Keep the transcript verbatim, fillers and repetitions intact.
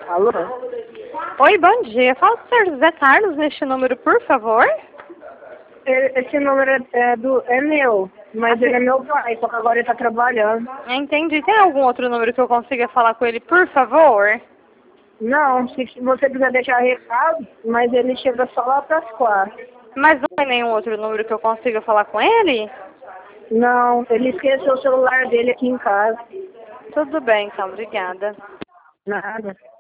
Alô? Oi, bom dia. Fala com o senhor José Carlos neste número, por favor. E- Esse número é, é do, é meu, mas ele é meu pai, só que agora ele tá trabalhando. Entendi. Tem algum outro número que eu consiga falar com ele, por favor? Não, se você quiser deixar recado, mas ele chega só lá pras quatro. Mas não tem nenhum outro número que eu consiga falar com ele? Não, ele esqueceu o celular dele aqui em casa. Tudo bem, então. Obrigada. Nada.